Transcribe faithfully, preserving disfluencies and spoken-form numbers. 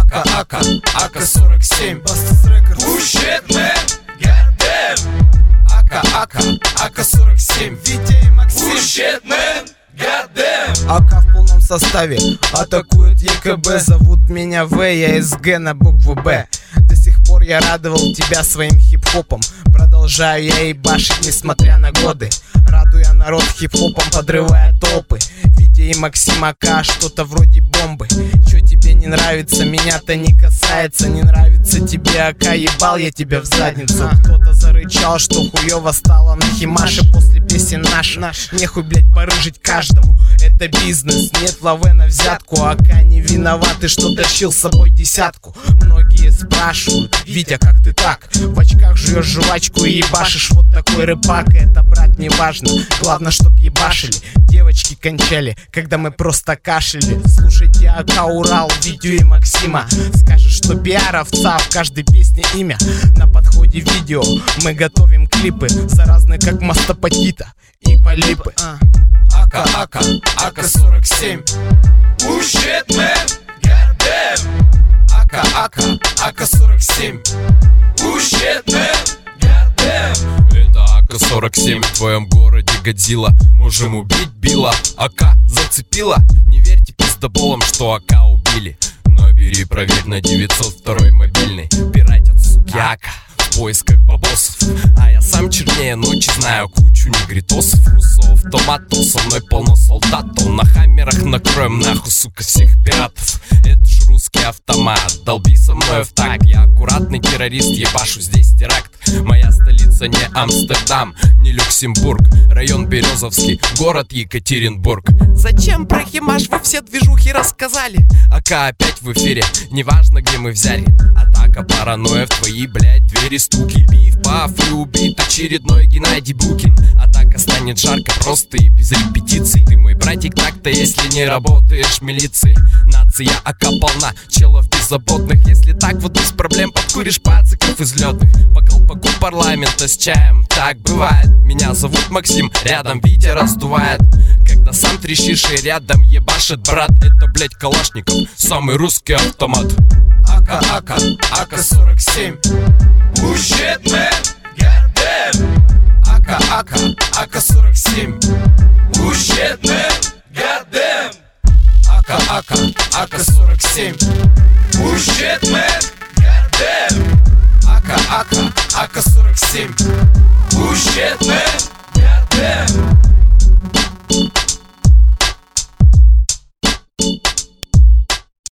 Ака, Ака, Ака сорок семь. Push it, man, goddamn. Ака, Ака, Ака сорок семь. Витя и Максим. Push it, man, goddamn. Ака в полном составе атакует ЕКБ. Зовут меня В, я из Г на букву Б. До сих пор я радовал тебя своим хип-хопом. Продолжаю я ебашить, несмотря на годы. Радуя народ хип-хопом, подрывая толпы. Витя и Максим Ака, что-то вроде бомбы. Чё тебе не нравится, меня-то не касается. Не нравится тебе Ака, ебал я тебя в задницу. Кто-то зарычал, что хуёво стало на химаше после песен наш. Нехуй, блять, порыжить каждому. Это бизнес, нет лавы на взятку. Ака не виноваты, что тащил с собой десятку. Многие спрашивают: Витя, как ты так? В очках жуешь жвачку и ебашишь, вот такой рыбак. Это, брат, не важно, главное, чтоб ебашили. Девочки кончали, когда мы просто кашляли. Слушайте Ака, Урал, Витю и Максима. Скажешь, что пиар-овца, в каждой песне имя. На подходе видео мы готовим клипы, заразные как мастопатита и полипы. Ака, Ака, Ака сорок семь. Push it, man, goddamn. Ака, Ака, Ака сорок семь. Push it, man, goddamn. Это Ака сорок семь, в твоем городе Годзилла. Можем убить Билла. Ака зацепила. Не верьте пиздоболам, что Ака убили. Но бери, проверь на девятьсот второй мобильный. Пиратят, суки, Ака в поисках бабосов. А я сам чернее ночи, знаю кучу негритосов. Русов, томатов, со мной полно солдатов. На хаммерах накроем нахуй, сука, всех пиратов. Это ж русский автомат, долби со мной в так. Я аккуратный террорист, ебашу здесь теракт. Моя столица не Амстердам, не Люксембург. Район Березовский, город Екатеринбург. Зачем про химаш вы все движухи рассказали? Ака опять в эфире, неважно где мы взяли. Атака, паранойя, в твои, блять, двери стуки. Пив, паф и убит очередной Геннадий Букин. Атака станет жарко, просто и без репетиций. Ты мой братик так-то, если не работаешь в милиции. Нация Ака полна, челов беззаботных. Если так вот без проблем подкуришь пациков излетных. По колпаку парламента с чаем, так бывает. Меня зовут Максим, рядом Витя раздувает. Когда сам трещишь и рядом ебашит брат. Это, блять, Калашников, самый русский автомат. Ака, Ака, Ака сорок семь. Push it, man, goddamn. Ака, Ака, Ака сорок семь. Push it, man, goddamn. Ака, Ака, Ака сорок семь. Push it, man, goddamn. Ака, Ака, Ака сорок семь. Push it, man.